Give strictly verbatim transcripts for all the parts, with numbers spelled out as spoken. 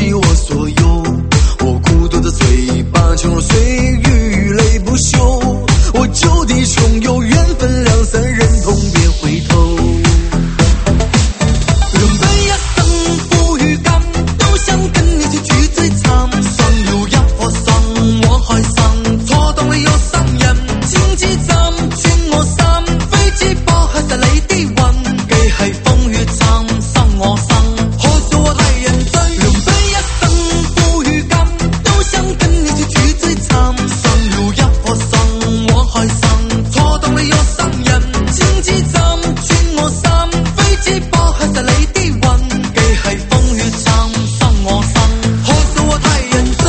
弃我所有。我孤独的嘴巴，情若碎玉泪不休。我就地重游，缘分两三人同别回头。人悲呀生不与感，都想跟你去聚最长。上流呀火上，我海上，错动了又上演。荆棘站，劝我散，飞机爆海在泪滴湾，给海风雨长，伤我伤。或是我太认真，人悲呀生不与感，都想跟你去聚最长。上流呀火上，我海上，错动了又上演。荆棘站，劝我散，飞机爆海在泪滴湾，给海风雨长，伤我伤。或是我太认真。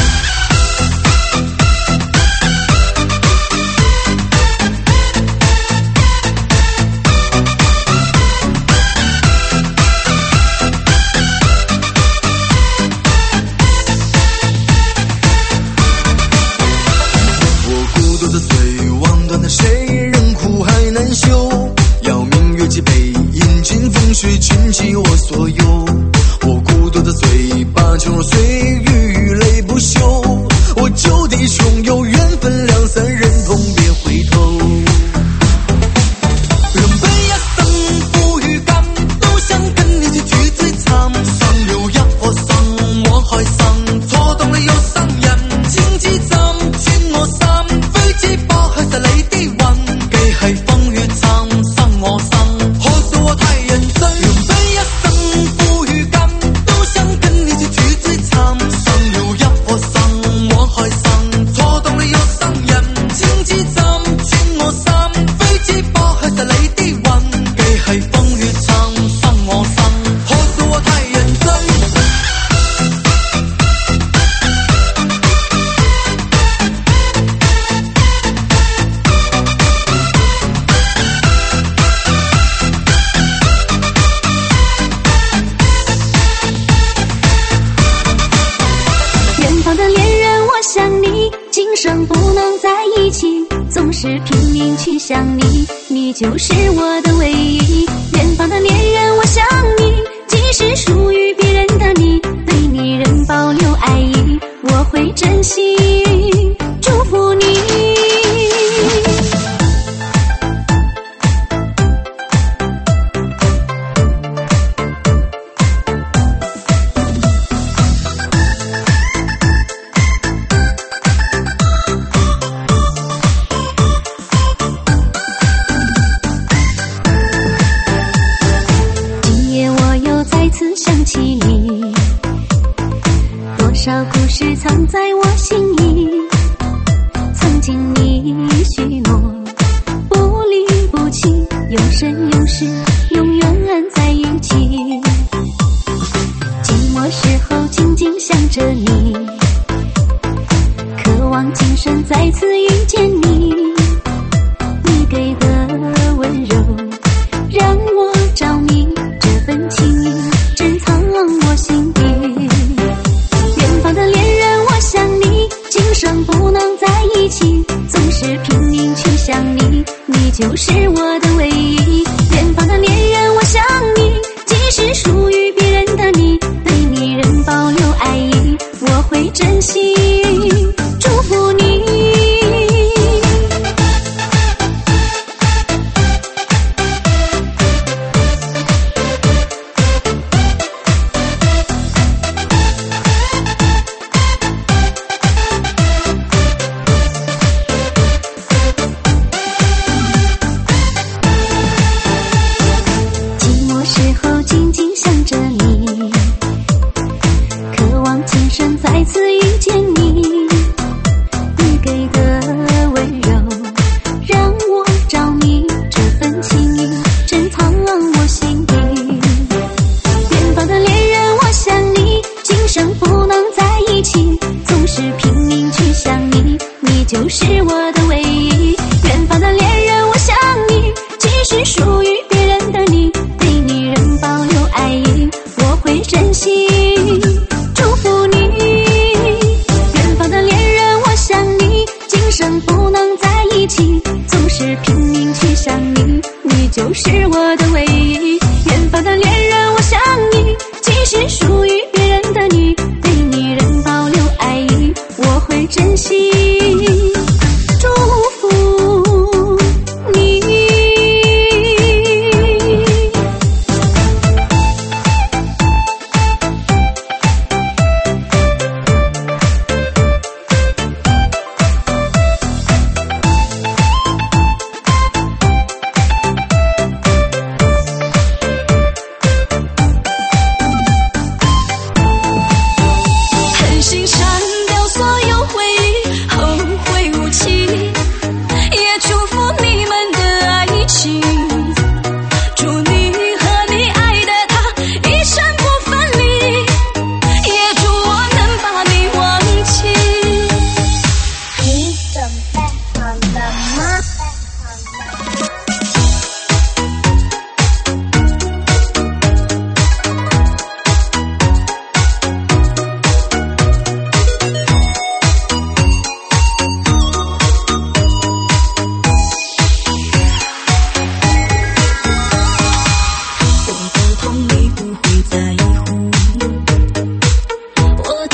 我孤独的嘴，望断了谁人苦还难休。要明月几杯，饮尽风雪，倾弃我所有。我孤独的嘴巴，情若碎玉泪不休。我就地重游，缘分两三人同别回头。人悲呀生不与感，都想跟你去聚最长。上流呀火上，我海上，错动了又上演。荆棘站，劝我散，飞机爆海在泪滴湾，给海风雨长，伤我伤。或是我太认真。人悲呀生不与感，都想跟你去聚最长。上流呀火上，我海上，错动了又上演。荆棘站，劝我散，飞机爆海在泪滴湾，给海风雨长，伤我伤。或是我太认真。 远方的恋人，我想你，今生不能在一起，总是拼命去想你，你就是我的唯一。远方的恋人，我想你，即使属于别人的你，对你仍保留爱意，我会珍惜，祝福你。今夜我又再次想起你，多少故事藏在我心里。曾经你许诺不离不弃，永生永世永远在一起。寂寞时候静静想着你，渴望今生再次遇见你。你给的温柔让我着迷，这份情意珍藏我心底。远方的恋人，我想你，今生不能在一起，总是拼命去想你，你就是我的唯一。远方的恋人，我想你，即使属于别人的你，对你仍保留爱意，我会珍惜，祝福你。寂寞时候静静想着你，渴望今生再次遇见你。你给的温柔让我着迷，这份情意珍藏我心底。远方的恋人，我想你，今生不能在一起，总是拼命去想你，你就是我的唯一。远方的恋人，我想你，即使属于别人的你，对你仍保留爱意，我会珍惜，祝福你。远方的恋人，我想你，今生不能在一起，总是拼命去想你，你就是我的唯一。远方的恋人，我想你，即使属于别人的你，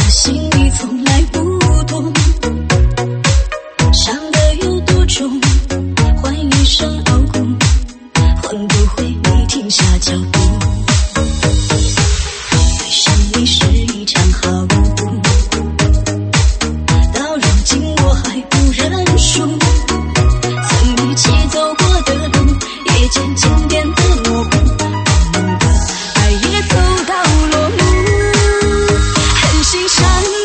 心里从来不懂，伤得有多重，换一身傲骨，换不回你停下脚步。爱上你是一场好赌，到如今我还不认输，曾一起走过的路也渐渐变得模糊，我们的爱也走到落幕，狠心伤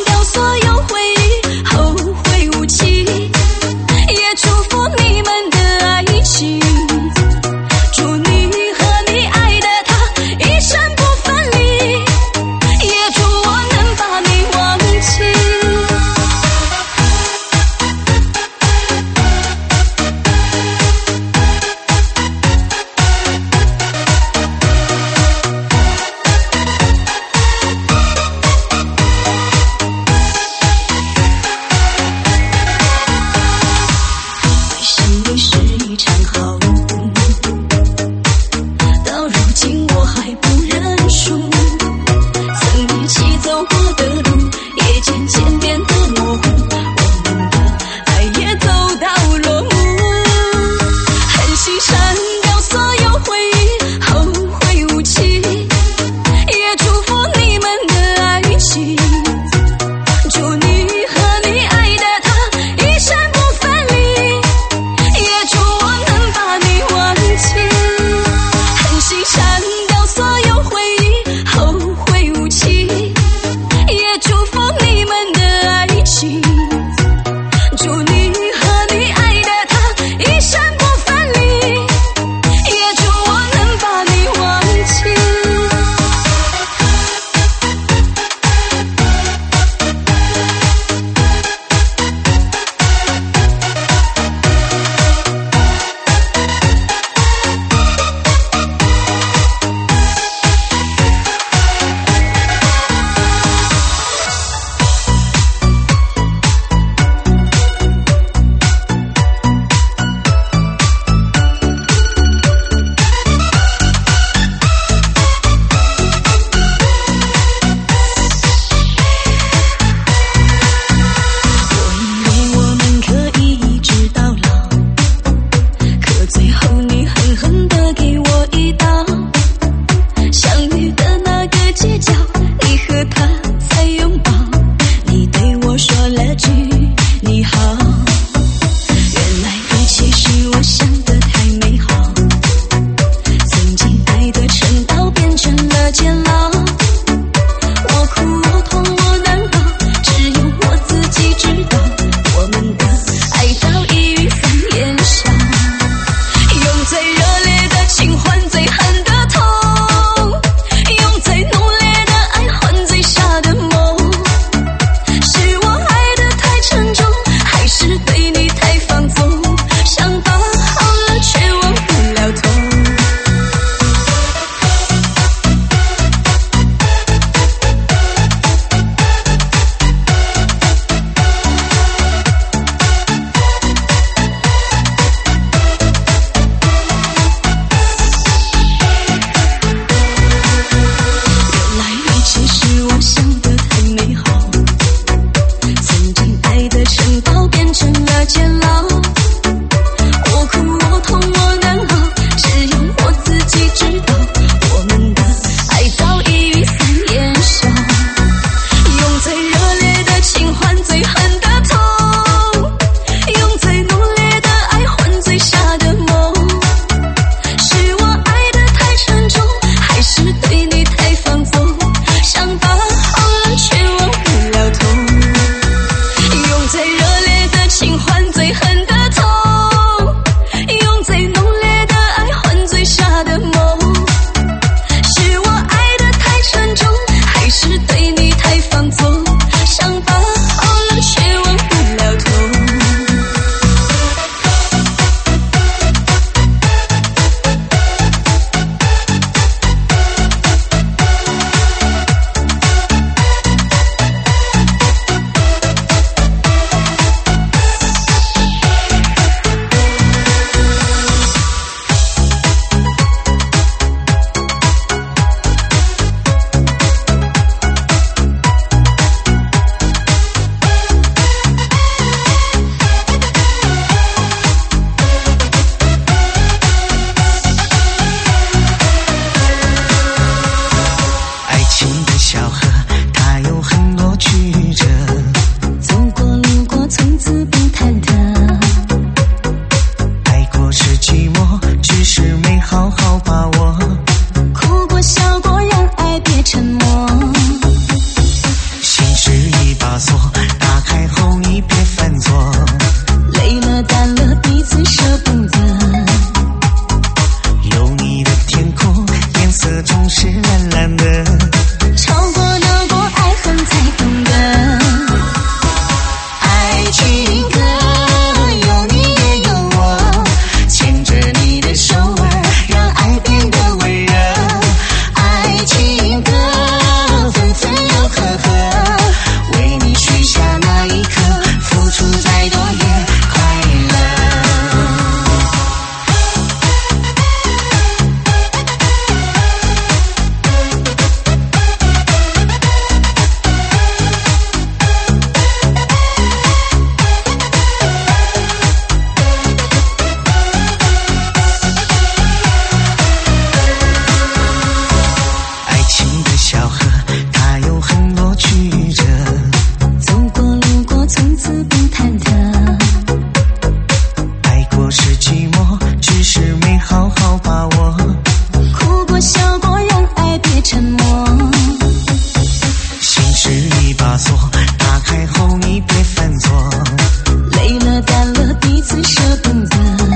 一把锁，打开后你别犯错。 累了干了彼此舍不得，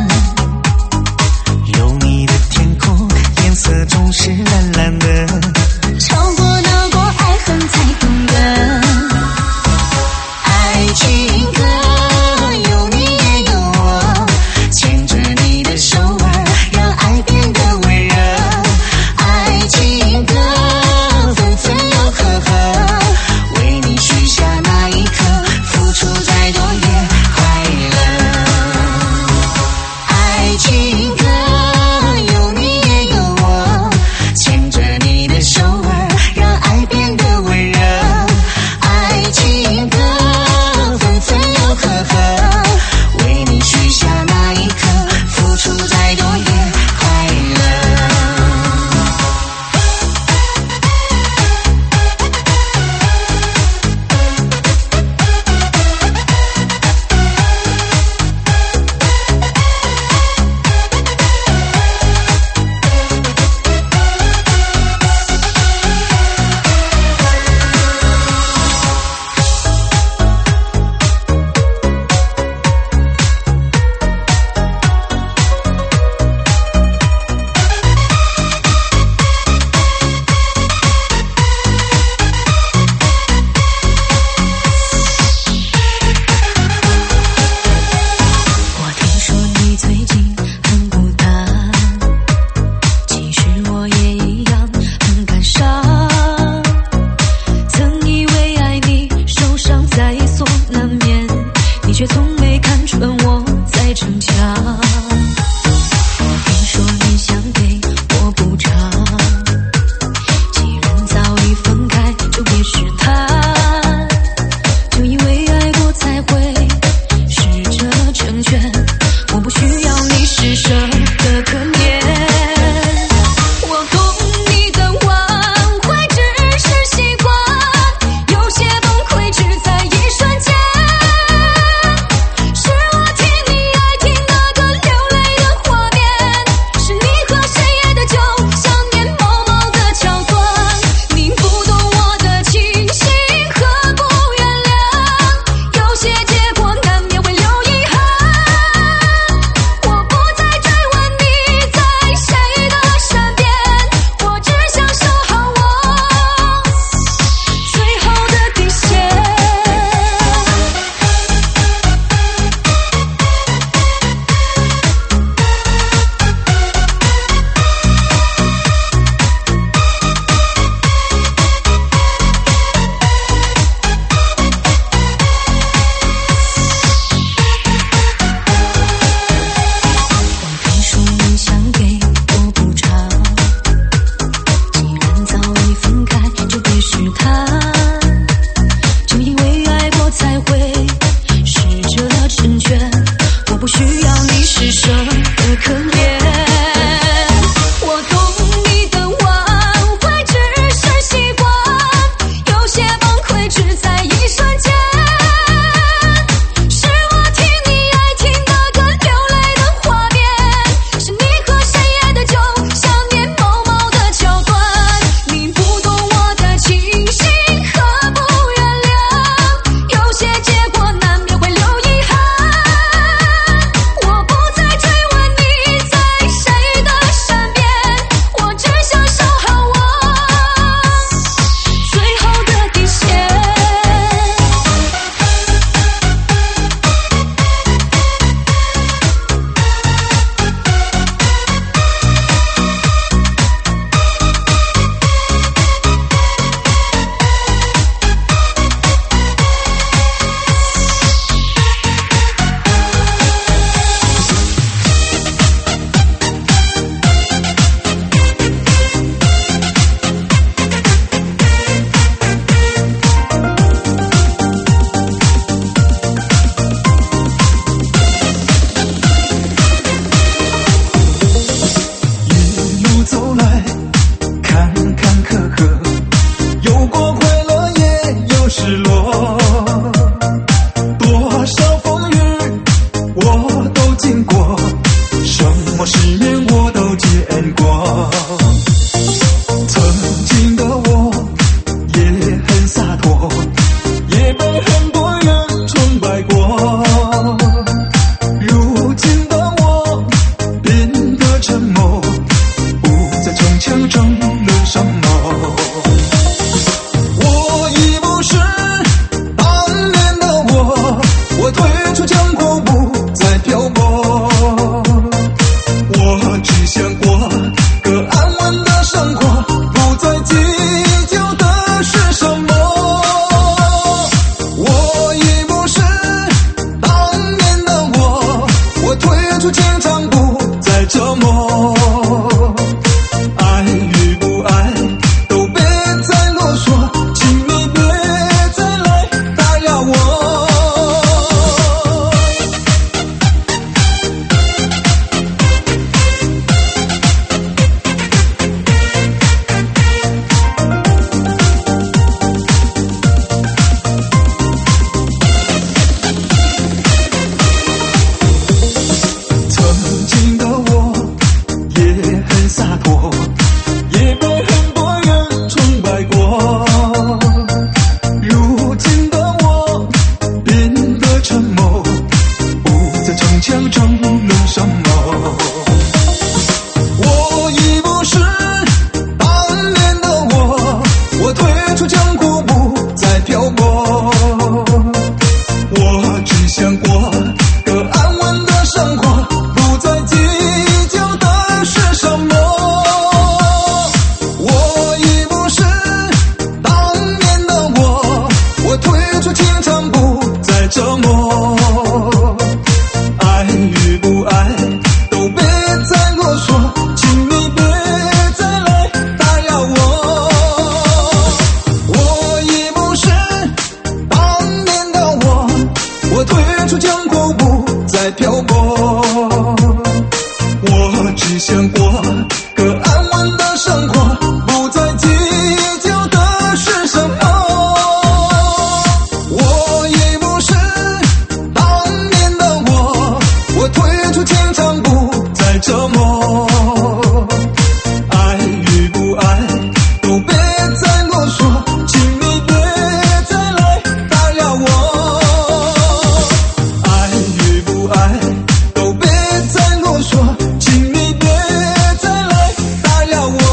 有你的天空颜色总是蓝蓝的， 吵过闹过爱恨才懂得。爱情歌有你也有我，牵着你的手儿让爱变得温热。爱情歌分分又合合，为你许下那一刻，付出再多也快乐。爱情歌有你也有我，牵着你的手儿让爱变得温热。爱情歌分分又合合，为你许下那一刻，付出再多也快乐。 在漂泊。我只想过个安稳的生活，不再计较的是什么。我已不是当年的我，我退出情场，不再折磨。爱与不爱都别再啰嗦，请你别再来打扰我。爱与不爱都别再啰嗦，请你别再来打扰我。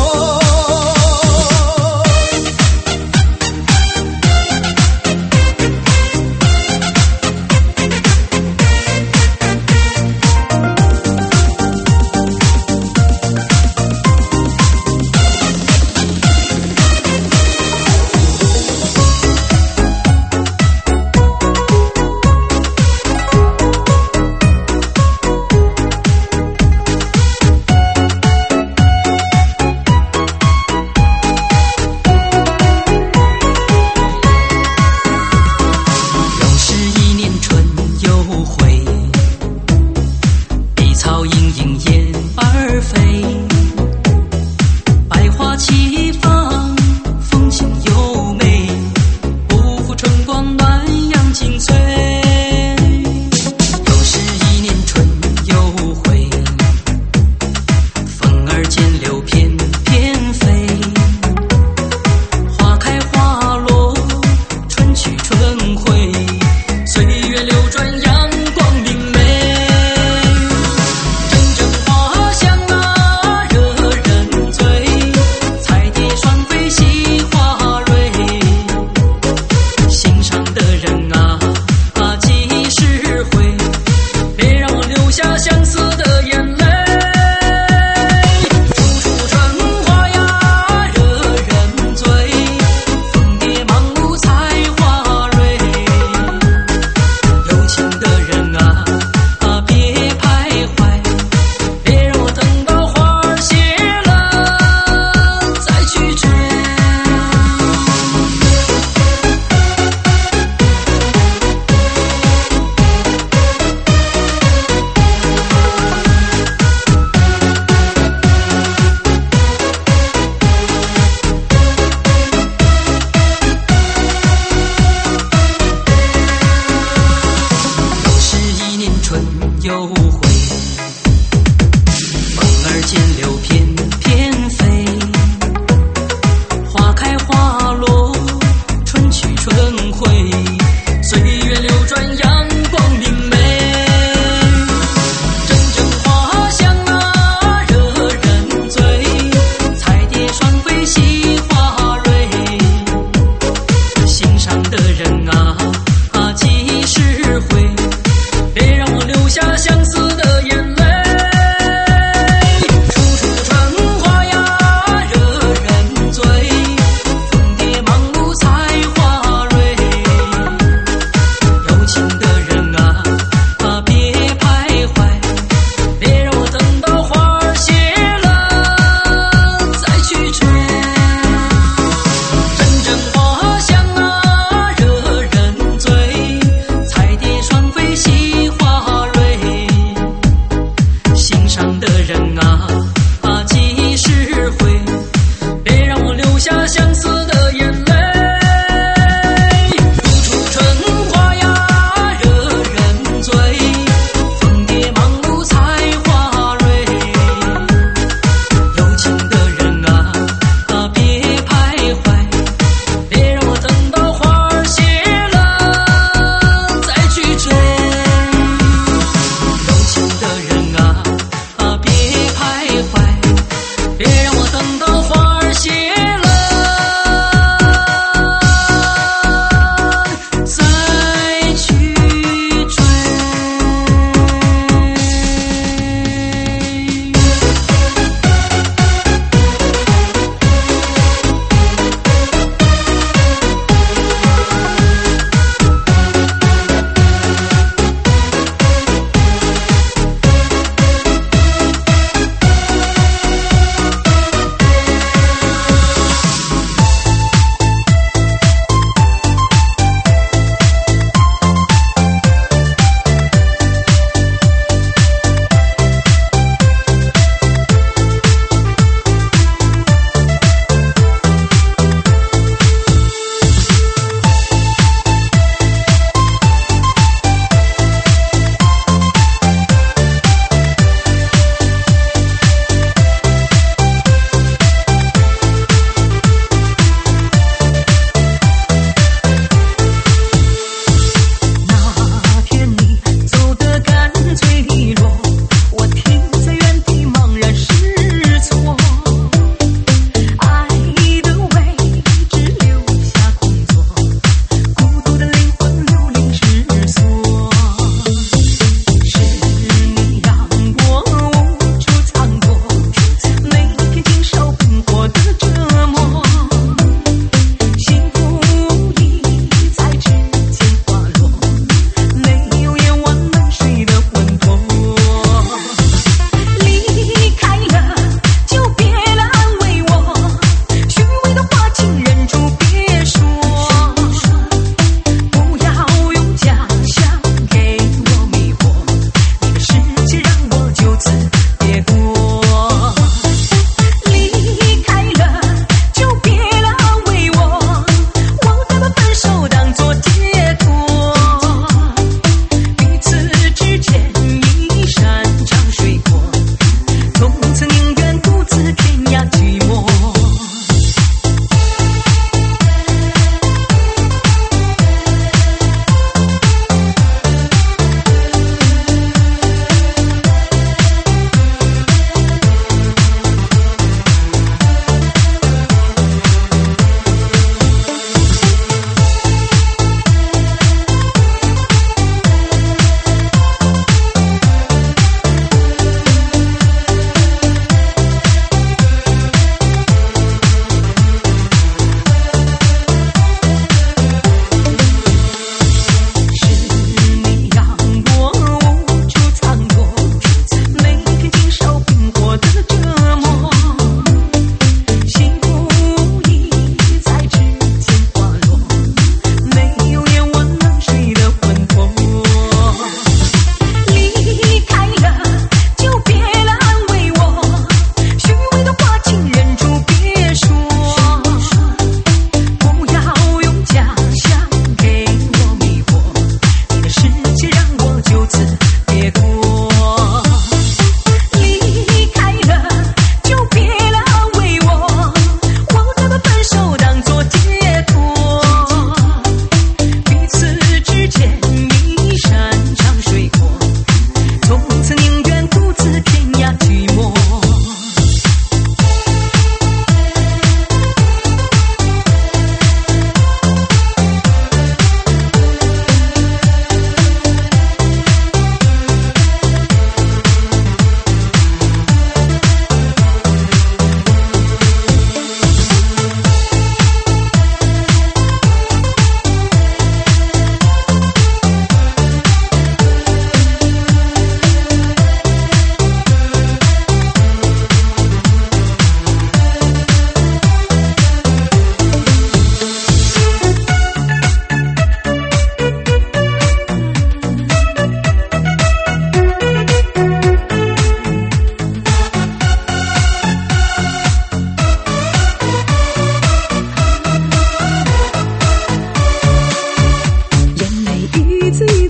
又是一年春又回，碧草盈盈雁儿飞，百花齐放，风景优美，不负春光暖阳精粹。又是一年春又回，风儿渐流翩翩飞，花开花落，春去春回，岁月流转，阳光明媚。阵阵花香啊，惹人醉，彩蝶双飞戏花蕊，心上的人啊啊几时回？别让我留下相思的眼泪。处处春花呀，惹人醉，蜂蝶忙碌采花蕊。有情的人啊啊别徘徊，别让我等到花儿谢了再去追。又是一年春又回，风儿渐流翩翩飞，花开花落，春去春回，岁月流转，阳光明媚。阵阵花香啊，惹人醉，彩蝶双飞戏花蕊，心上的人啊啊几时回？别让我留下相思的眼泪。处处春花呀，惹人醉，蜂蝶忙碌采花蕊。有情的人啊啊别徘徊，别让我等到花儿谢了再去追。阵阵花香啊，惹人醉，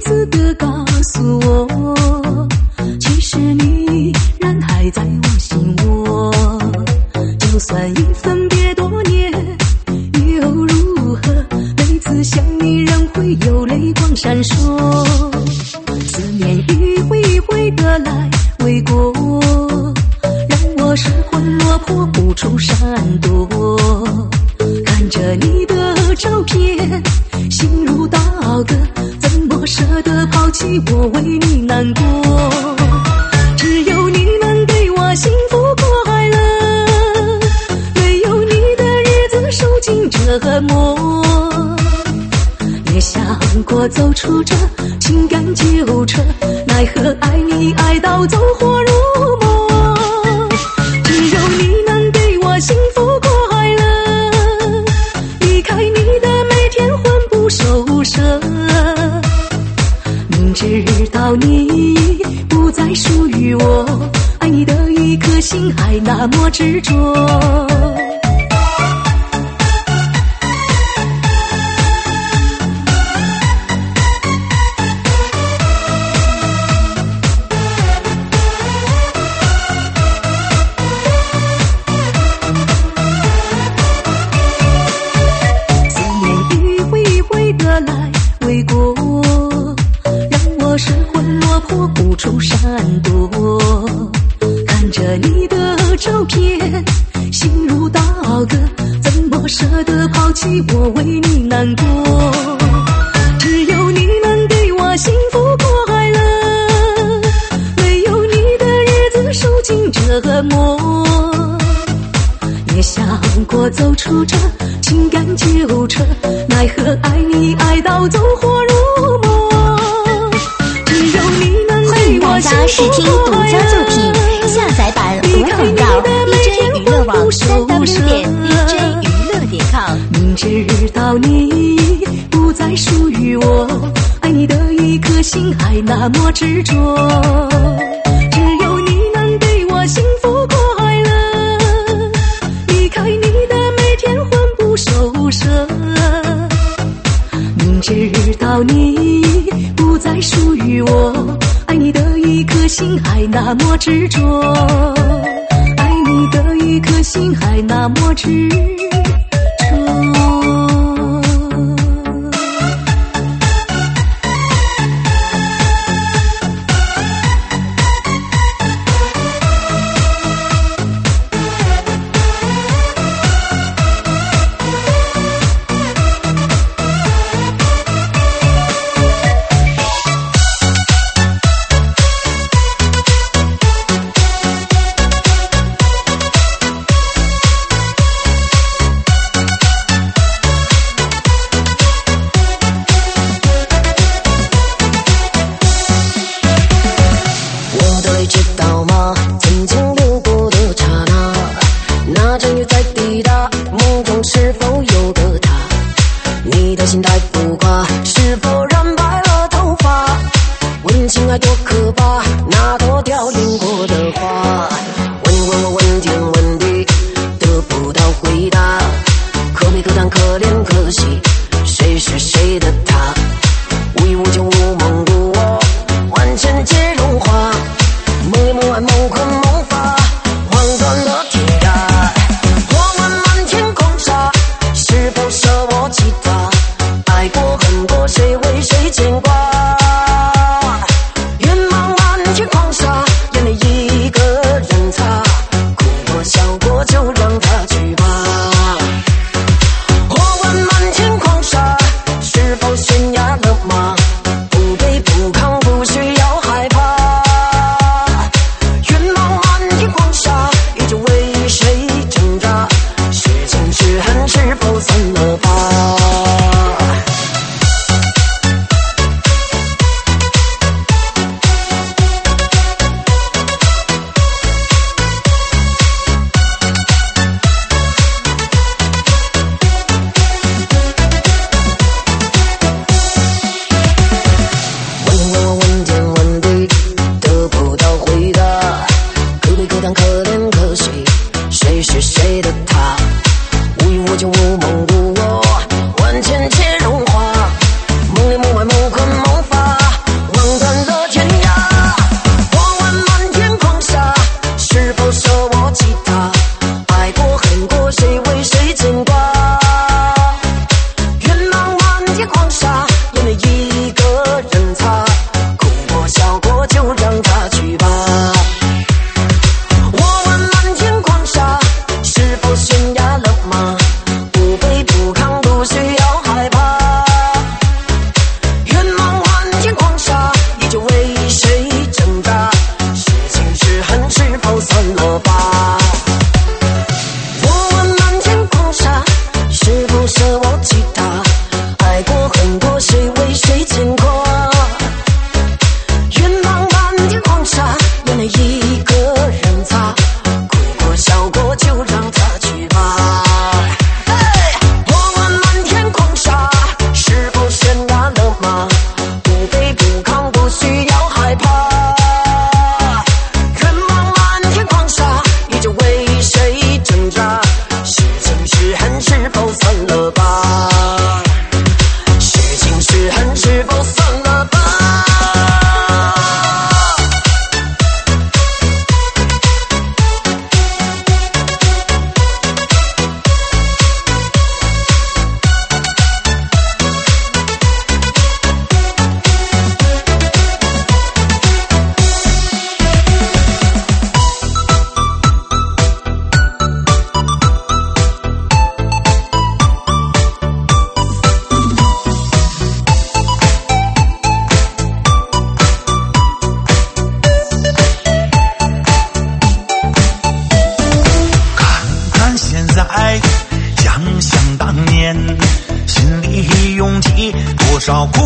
次地告诉我，其实你仍还在我心窝。就算已分别多年，又如何？每次想你仍会有泪光闪烁，思念一回一回的来未过，让我失魂落魄无处闪躲。看着你的照片，心如刀割，怎么舍得抛弃我，为你难过。只有你能给我幸福快乐，没有你的日子受尽折磨。也想过走出这情感纠扯，奈何爱你爱到走火入魔。只有你能给我幸福快乐，离开你的每天魂不守舍。明知道你不再属于我，爱你的一颗心还那么执着。无处闪躲，看着你的照片，心如刀割，怎么舍得抛弃我，为你难过。只有你能给我幸福快乐，没有你的日子受尽折磨。也想过走出这情感纠扯，奈何爱你爱到走火入魔。 大家试听独家作品，下载版无广告 D J 娱乐网三 w 点 D J 娱乐点 com。 明知道你不再属于我，爱你的一颗心还那么执着。只有你能给我幸福快乐，离开你的每天魂不守舍。明知道你不再属于我，爱你的一颗心还那么执着，爱你的一颗心还那么执着。 远茫漫天狂沙，眼泪一个人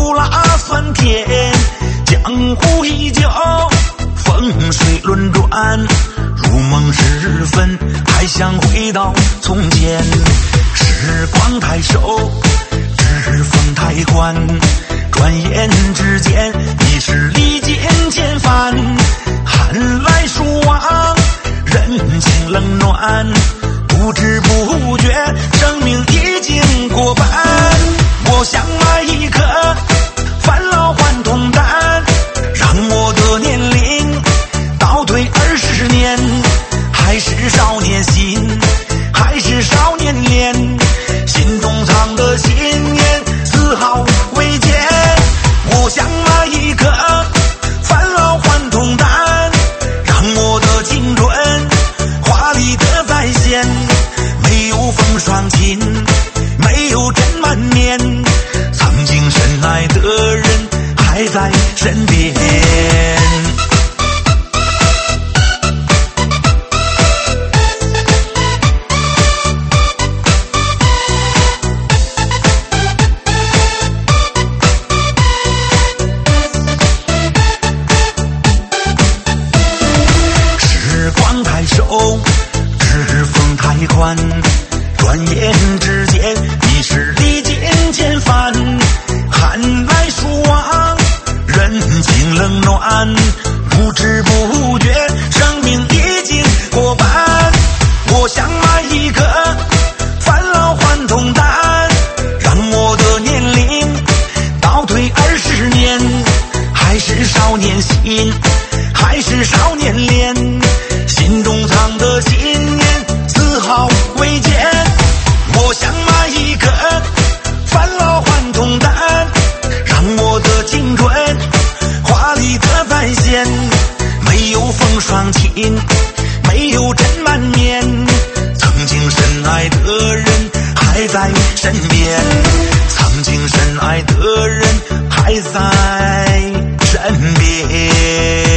苦辣酸甜，江湖依旧，风水轮转，如梦时分，还想回到从前。时光太瘦，指缝太宽，转眼之间已是离间千帆。寒来暑往，人情冷暖，不知不觉生命已经过半。我想买一颗返老还童丹，让我的年龄倒退二十年，还是少年心，还是少年脸，心中藏的信念丝毫未减。我想买一颗返老还童丹，让我的青春华丽的再现，没有风霜侵，没有针满面，曾经深爱的人还在身边。时光太瘦，指缝太宽，转眼之间已是离间千帆。寒来暑往，人情冷暖，不知不觉生命已经过半。我想买一颗返老还童丹，让我的年龄倒退二十年，还是少年心，还是少年脸，心中藏的信念丝毫未减。我想买一颗返老还童丹，让我的青春华丽的再现，没有风霜侵，没有针满面，曾经深爱的人还在身边，曾经深爱的人还在身边。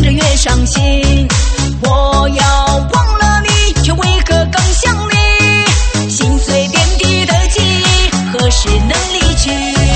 着越伤心。我要忘了你，却为何更想你？心碎点滴的记忆，何时能离去？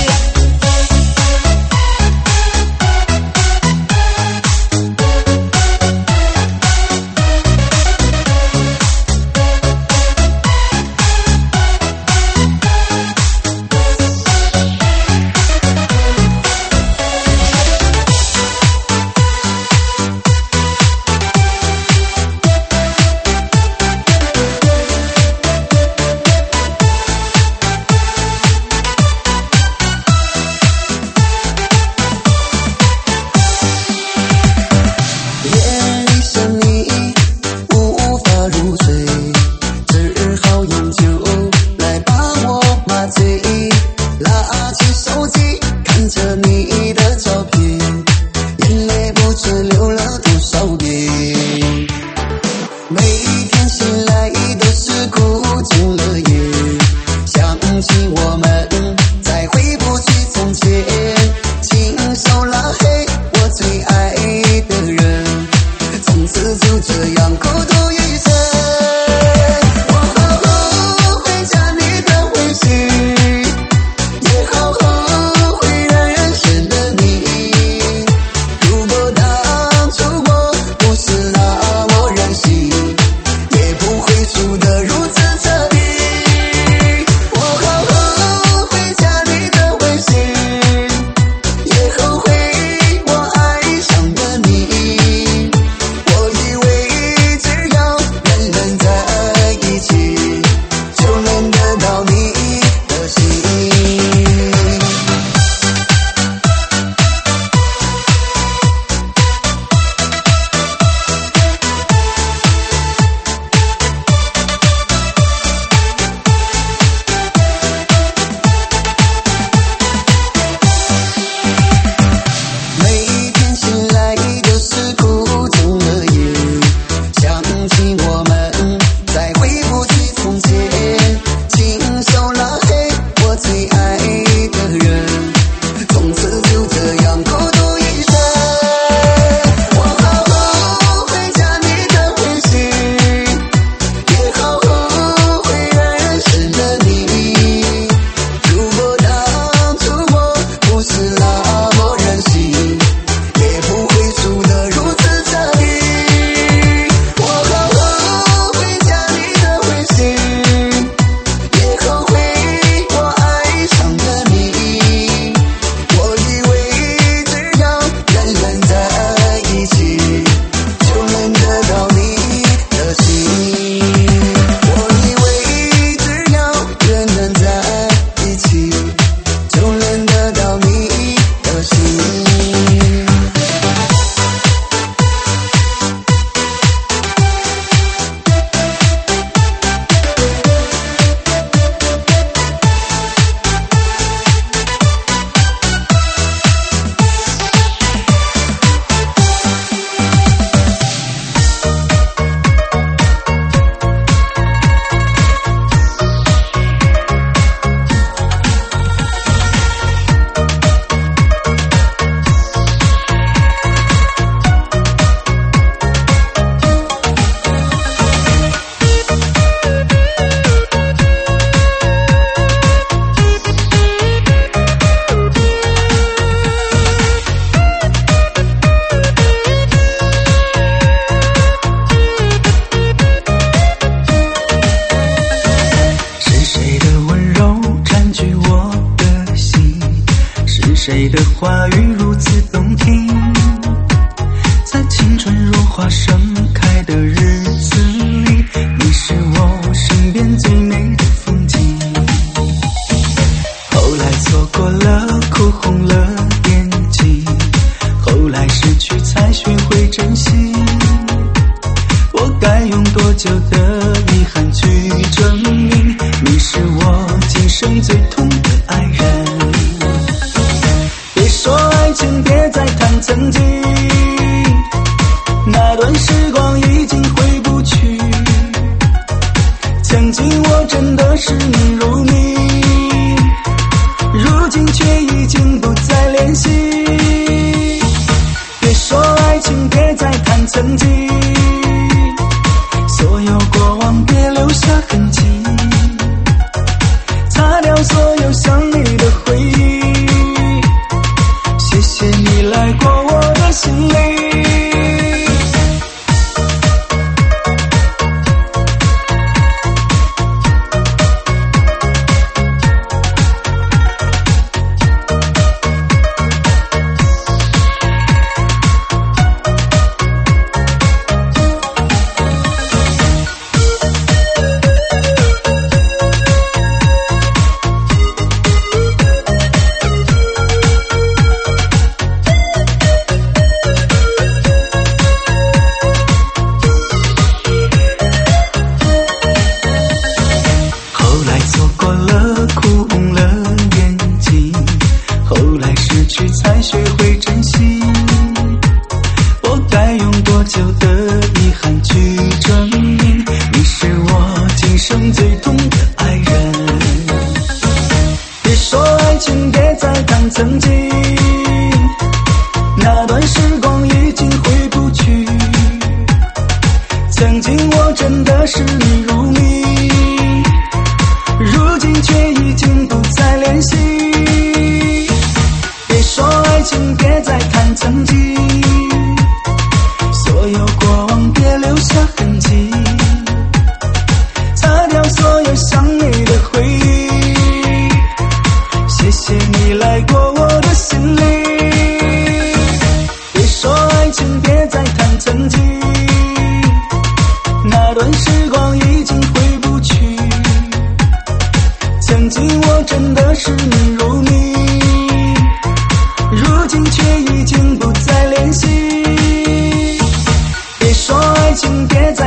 谁的话语如此动听，在青春如花盛开的日子里，你是我身边最美的风景。后来错过了，哭红了眼睛，后来失去才学会珍惜。我该用多久的遗憾去证明你是我今生最痛的爱人？别说爱情，别再谈曾经，那段时光已经回不去。曾经我真的视你如命，如今却已经不再联系。别说爱情，别再曾经，所有过往别留下痕迹，擦掉所有想你的回忆。谢谢你来过我的心里。曾经那段时光已经回不去，曾经我真的是你如迷，如今却已经不再联系。别说爱情，别再谈曾经，所有过往别留下痕迹，擦掉所有想你的回忆。谢谢你来过我的心里，别说爱情，别再谈曾经，那段时光已经回不去，曾经我真的是你如迷，如今却已经不再联系。别说爱情，别再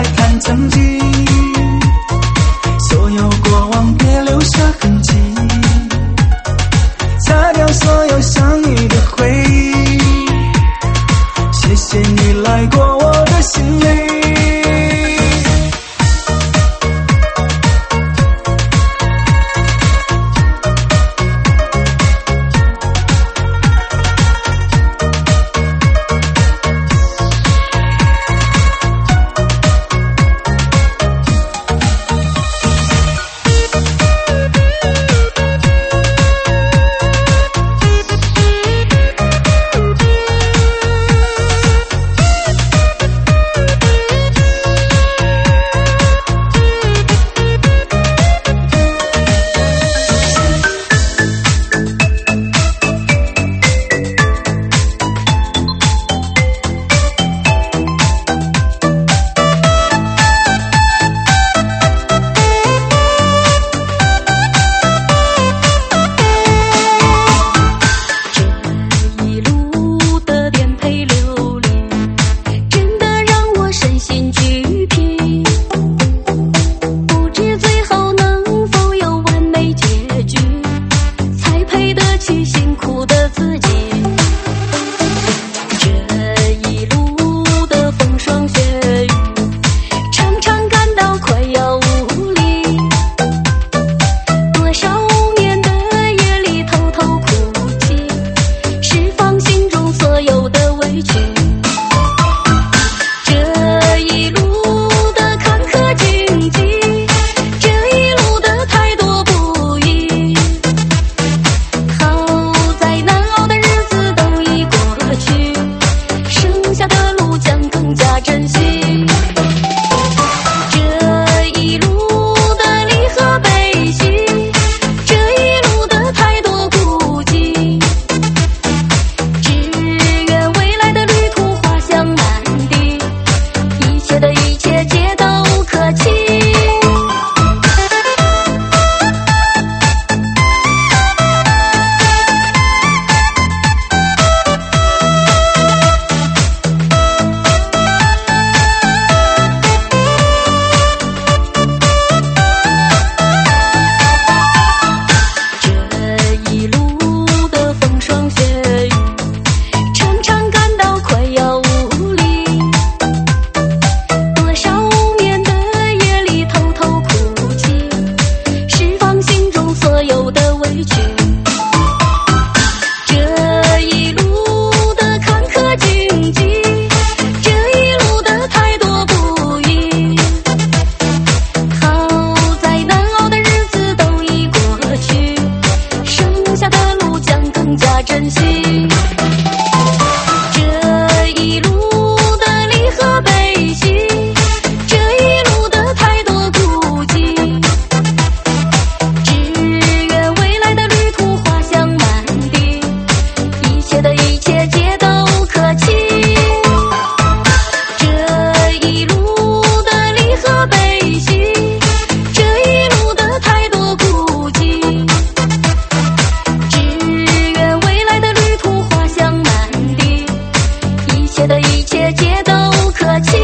切都可期，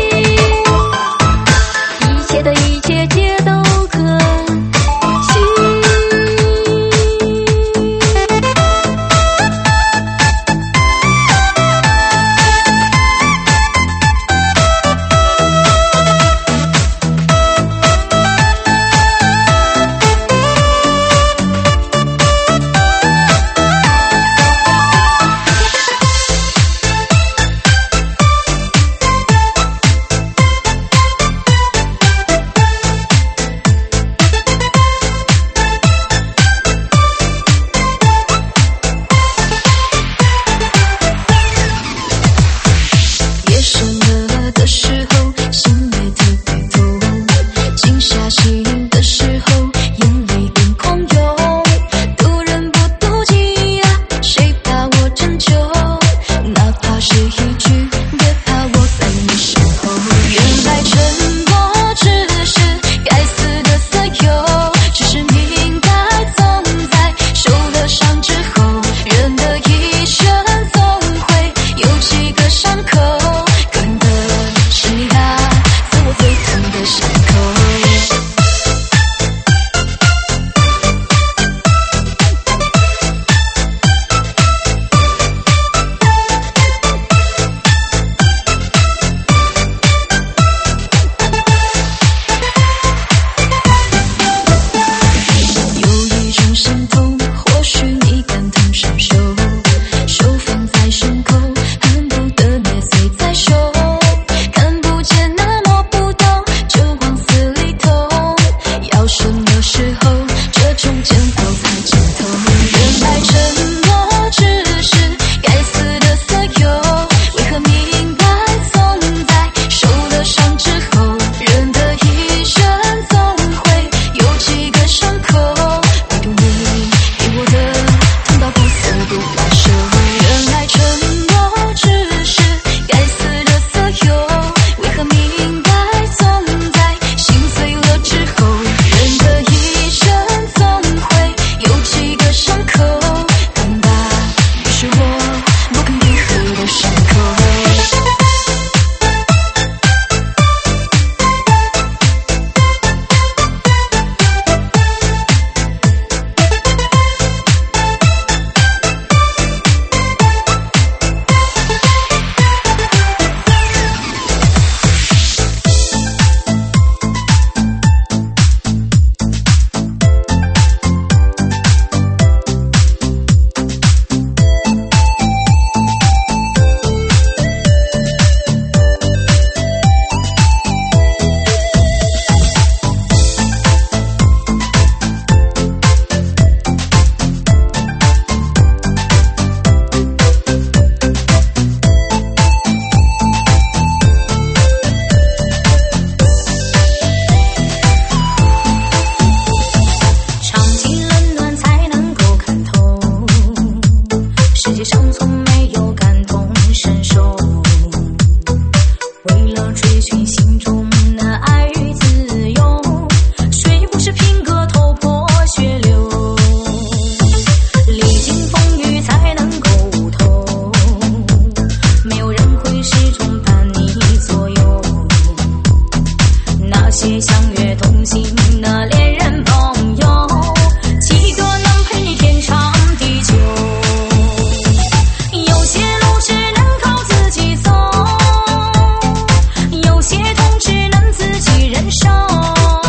一切的一切皆都可期。 有些痛只能自己忍受。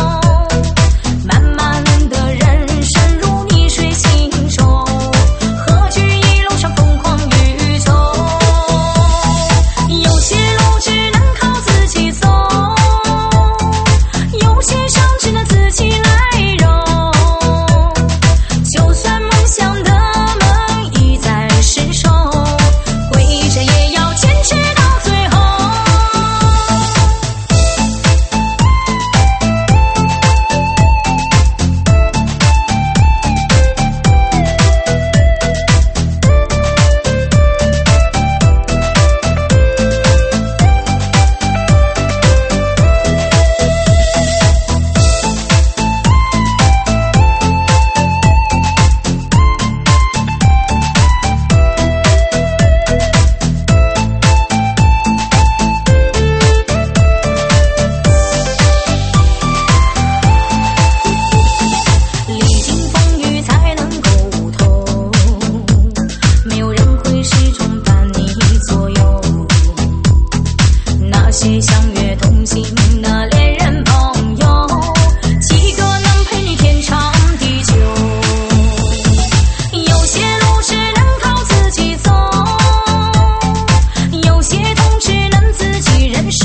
些相约同行的恋人朋友，几个能陪你天长地久。有些路只能靠自己走，有些痛只能自己忍受。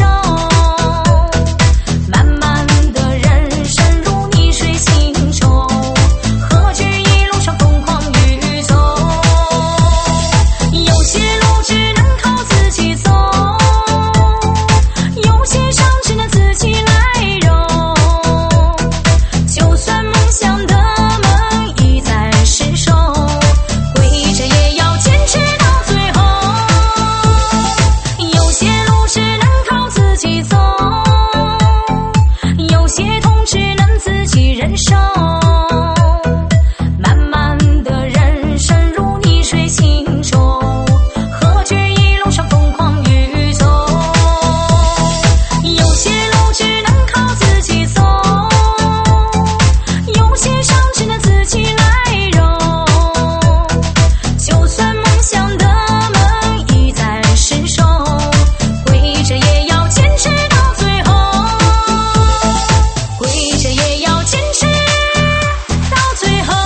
漫漫的人生如逆水行舟，何惧一路上疯狂与走。有些路只能靠自己走，有些伤只能自己来揉。就算梦想的梦已在失手，跪着也要坚持到最后。有些路只能靠自己走，有些痛只能自己忍受。漫漫的人生如逆水行舟，何惧一路上疯狂与走。有些路只能靠自己走，有些伤只能自己来揉。就算梦想的梦已在失手，跪着也要坚持到最后，跪着也要坚持到最后。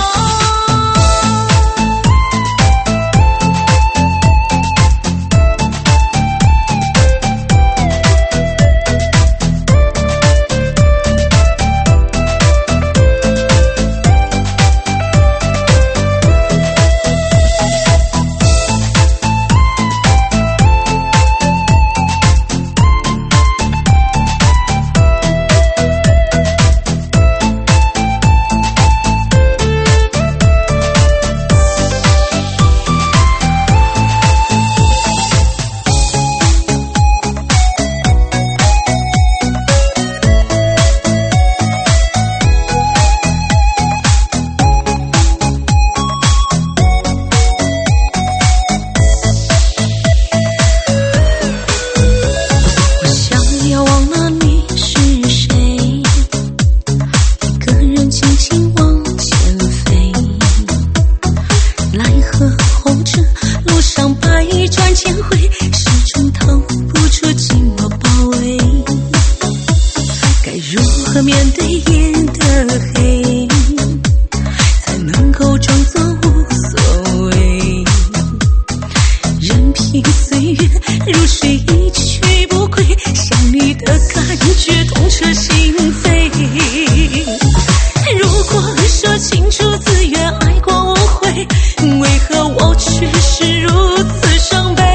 我想要忘了你是谁，一个人轻轻往前飞。奈何后者路上百转千回，始终逃不出寂寞包围。该如何面对夜的黑，才能够装作无所谓？任凭岁月如水一去不归，想你的感觉痛彻心扉。如果说情出自愿，爱过无悔，为何我却是如此伤悲？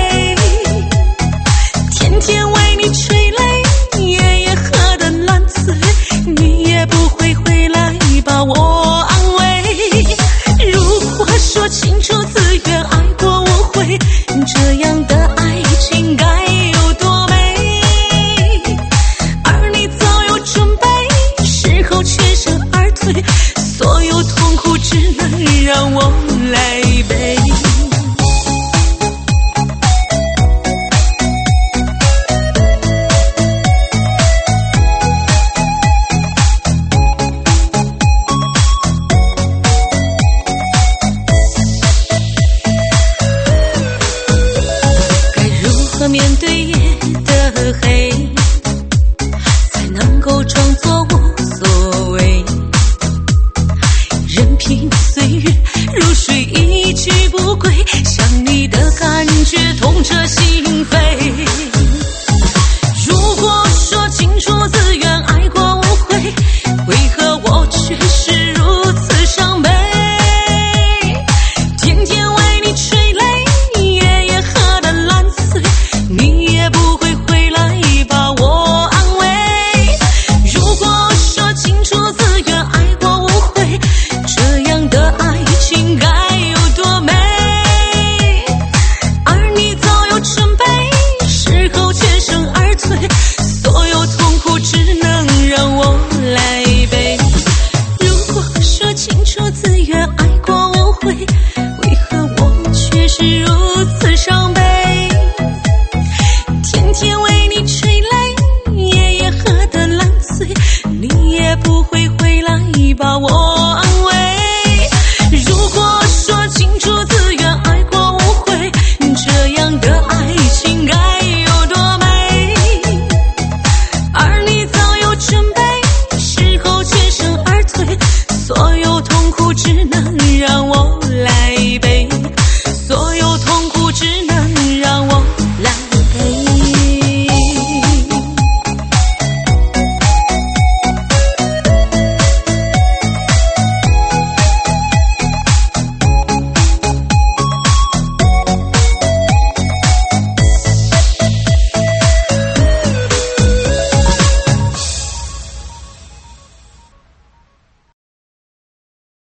天天为你垂泪，夜夜喝得烂醉，你也不会回来把我安慰。如果说情出自愿，爱过无悔，这样的爱情该有多美？而你早有准备，事后全身而退，所有痛苦只能让我来背。该如何面对夜的黑，才能够装作无所谓？任凭岁月如水一去不归，想你的感觉痛彻心扉。如果说情出自愿，爱过无悔，为何我却是如此伤悲？天天为你垂泪，夜夜喝得烂醉，你也不会回来把我安慰。如果说情出自愿，爱过无悔，这样的爱情该有多美？而你早有准备，事后全身而退，所有痛苦只能让我来背。如果说情出自愿，爱过无悔，为何我却是如此伤悲？天天为你垂泪，夜夜喝得烂醉，你也不会回来把我